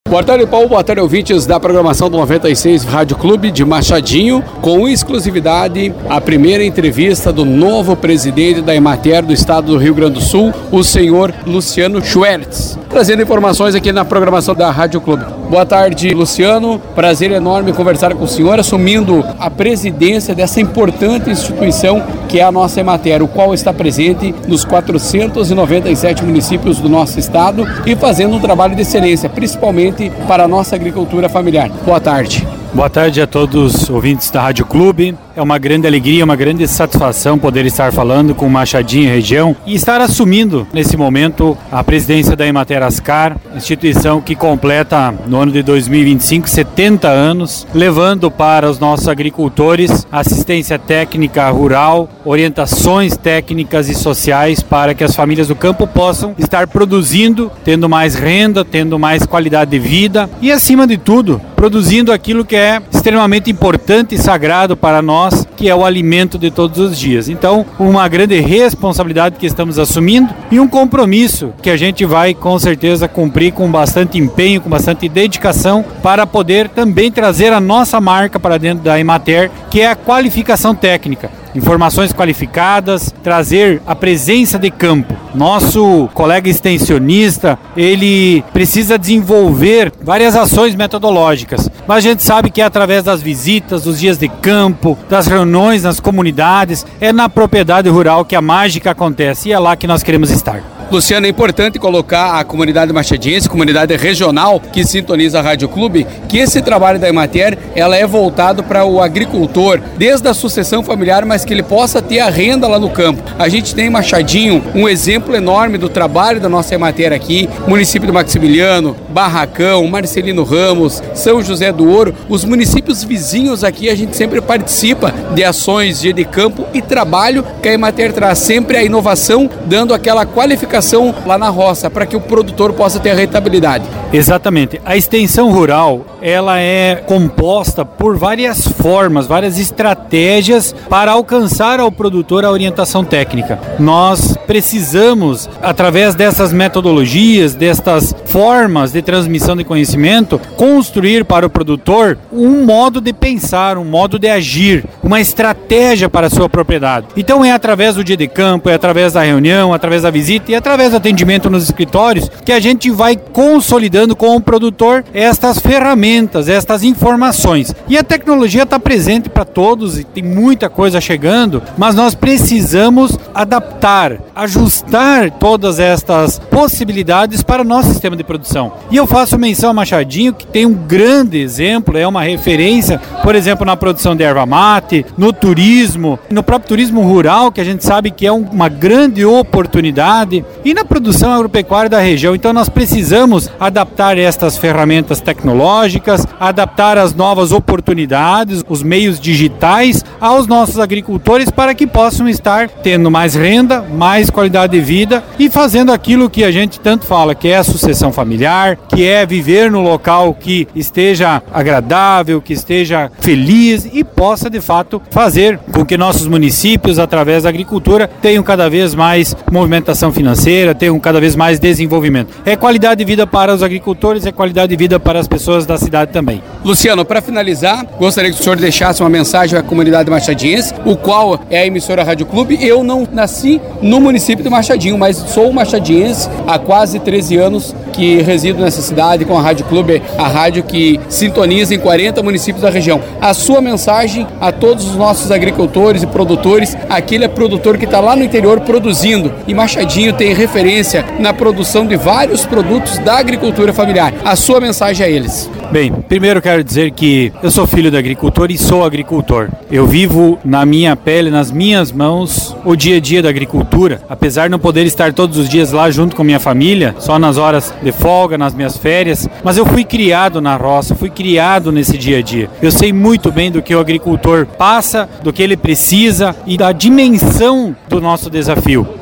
Boa tarde, Paulo. Boa tarde, ouvintes da programação do 96 Rádio Clube de Machadinho, com exclusividade a primeira entrevista do novo presidente da Emater do estado do Rio Grande do Sul, o senhor Luciano Schwertz, trazendo informações aqui na programação da Rádio Clube. Boa tarde, Luciano. Prazer enorme conversar com o senhor, assumindo a presidência dessa importante instituição que é a nossa Emater, o qual está presente nos 497 municípios do nosso estado e fazendo um trabalho de excelência, principalmente para a nossa agricultura familiar. Boa tarde. Boa tarde a todos os ouvintes da Rádio Clube. É uma grande alegria, uma grande satisfação poder estar falando com Machadinho e região e estar assumindo nesse momento a presidência da Emater Ascar, instituição que completa no ano de 2025 70 anos, levando para os nossos agricultores assistência técnica rural, orientações técnicas e sociais para que as famílias do campo possam estar produzindo, tendo mais renda, tendo mais qualidade de vida e, acima de tudo, produzindo aquilo que é extremamente importante e sagrado para nós, que é o alimento de todos os dias. Então, uma grande responsabilidade que estamos assumindo e um compromisso que a gente vai com certeza cumprir com bastante empenho, com bastante dedicação, para poder também trazer a nossa marca para dentro da Emater, que é a qualificação técnica. Informações qualificadas, trazer a presença de campo. Nosso colega extensionista, ele precisa desenvolver várias ações metodológicas, mas a gente sabe que é através das visitas, dos dias de campo, das reuniões nas comunidades, é na propriedade rural que a mágica acontece e é lá que nós queremos estar. Luciano, é importante colocar a comunidade machadiense, comunidade regional que sintoniza a Rádio Clube, que esse trabalho da Emater, ela é voltado para o agricultor, desde a sucessão familiar, mas que ele possa ter a renda lá no campo. A gente tem em Machadinho um exemplo enorme do trabalho da nossa Emater aqui, município do Maximiliano, Barracão, Marcelino Ramos, São José do Ouro, os municípios vizinhos aqui, a gente sempre participa de ações de campo e trabalho que a Emater traz sempre a inovação, dando aquela qualificação lá na roça, para que o produtor possa ter a rentabilidade. Exatamente. A extensão rural, ela é composta por várias formas, várias estratégias para alcançar ao produtor a orientação técnica. Nós precisamos, através dessas metodologias, destas formas de transmissão de conhecimento, construir para o produtor um modo de pensar, um modo de agir, uma estratégia para a sua propriedade. Então é através do dia de campo, é através da reunião, através da visita e através do atendimento nos escritórios que a gente vai consolidando com o produtor estas ferramentas, estas informações. E a tecnologia está presente para todos e tem muita coisa chegando, mas nós precisamos adaptar, ajustar todas estas possibilidades para o nosso sistema de produção. E eu faço menção a Machadinho, que tem um grande exemplo, é uma referência, por exemplo, na produção de erva mate, no turismo, no próprio turismo rural, que a gente sabe que é uma grande oportunidade, e na produção agropecuária da região. Então nós precisamos adaptar estas ferramentas tecnológicas, adaptar as novas oportunidades, os meios digitais aos nossos agricultores para que possam estar tendo mais renda, mais qualidade de vida e fazendo aquilo que a gente tanto fala, que é a sucessão familiar, que é viver no local que esteja agradável, que esteja feliz e possa de fato fazer com que nossos municípios, através da agricultura, tenham cada vez mais movimentação financeira, tenham cada vez mais desenvolvimento. É qualidade de vida para os agricultores, é qualidade de vida para as pessoas da cidade também. Luciano, para finalizar, gostaria que o senhor deixasse uma mensagem à comunidade machadiense, o qual é a emissora Rádio Clube. Eu não nasci no município de Machadinho, mas sou machadiense há quase 13 anos que resido nessa cidade com a Rádio Clube, a rádio que sintoniza em 40 municípios da região. A sua mensagem a todos os nossos agricultores e produtores, aquele produtor que está lá no interior produzindo, e Machadinho tem referência na produção de vários produtos da agricultura familiar. A sua mensagem a eles. Bem, primeiro quero dizer que eu sou filho de agricultor e sou agricultor. Eu vivo na minha pele, nas minhas mãos, o dia a dia da agricultura. Apesar de não poder estar todos os dias lá junto com minha família, só nas horas de folga, nas minhas férias, mas eu fui criado na roça, fui criado nesse dia a dia. Eu sei muito bem do que o agricultor passa, do que ele precisa e da dimensão do nosso desafio.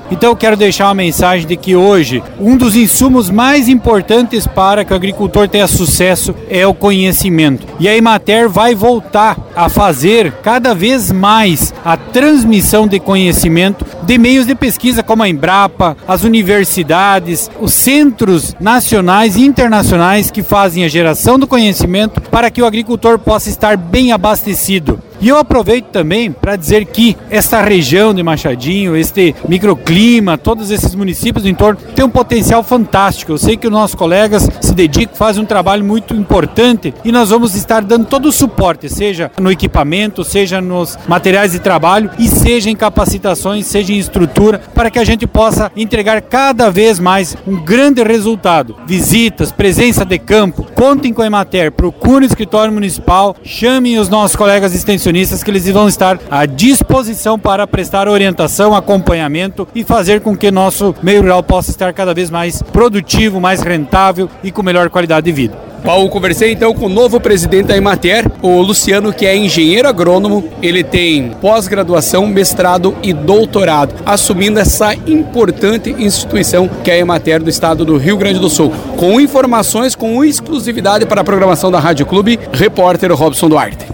Então eu quero deixar uma mensagem de que hoje um dos insumos mais importantes para que o agricultor tenha sucesso é o conhecimento. E a Emater vai voltar a fazer cada vez mais a transmissão de conhecimento de meios de pesquisa como a Embrapa, as universidades, os centros nacionais e internacionais que fazem a geração do conhecimento para que o agricultor possa estar bem abastecido. E eu aproveito também para dizer que esta região de Machadinho, este microclima, todos esses municípios do entorno, tem um potencial fantástico. Eu sei que os nossos colegas se dedicam, fazem um trabalho muito importante e nós vamos estar dando todo o suporte, seja no equipamento, seja nos materiais de trabalho e seja em capacitações, seja em estrutura, para que a gente possa entregar cada vez mais um grande resultado. Visitas, presença de campo, contem com a Emater, procurem o escritório municipal, chamem os nossos colegas extensionistas que eles vão estar à disposição para prestar orientação, acompanhamento e fazer com que nosso meio rural possa estar cada vez mais produtivo, mais rentável e com melhor qualidade de vida. Paulo, conversei então com o novo presidente da Emater, o Luciano, que é engenheiro agrônomo. Ele tem pós-graduação, mestrado e doutorado, assumindo essa importante instituição que é a Emater do estado do Rio Grande do Sul. Com informações, com exclusividade para a programação da Rádio Clube, repórter Robson Duarte.